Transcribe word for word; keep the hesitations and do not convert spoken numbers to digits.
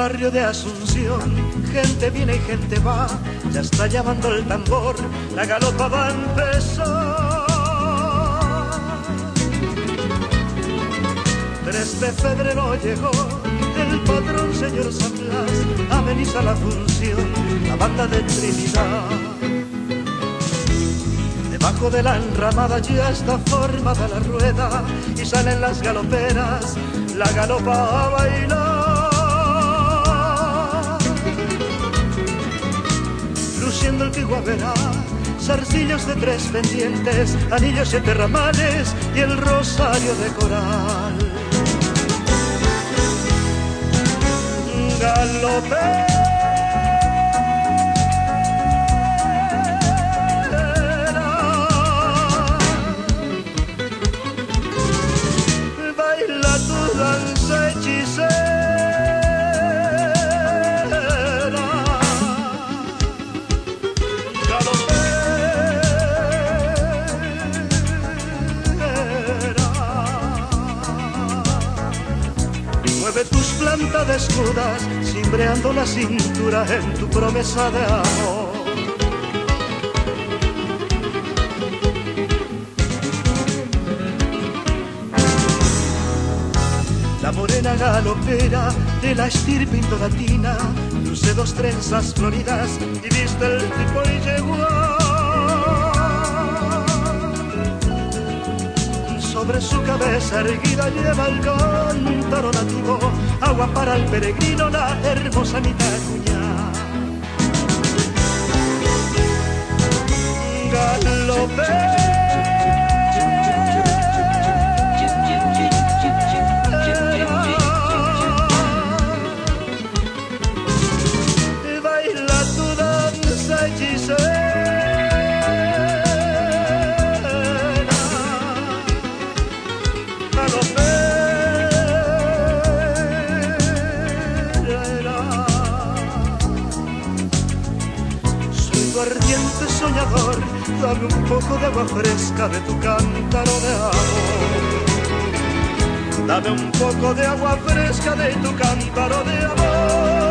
barrio de Asunción, gente viene y gente va, ya está llamando el tambor, la galopa va a empezar. tres de febrero llegó el patrón señor San Blas, ameniza la función, la banda de Trinidad. Debajo de la enramada ya está formada la rueda y salen las galoperas, la galopa a bailar. Luciendo el piguaverá, zarcillos de tres pendientes, anillos siete ramales y el rosario de coral. Galopera, baila tu danza hechicera. Galopera, mueve tus plantas desnudas, cimbreando la cintura en tu promesa de amor. La morena galopera de la estirpe indolatina luce dos trenzas floridas y viste el tipo y llegó. Sobre su cabeza erguida lleva el cántaro nativo, agua para el peregrino, la hermosa Mitacuña. Galopera, baila tu danza hechicera. Ardiente soñador, dame un poco de agua fresca de tu cántaro de amor. Dame un poco de agua fresca de tu cántaro de amor.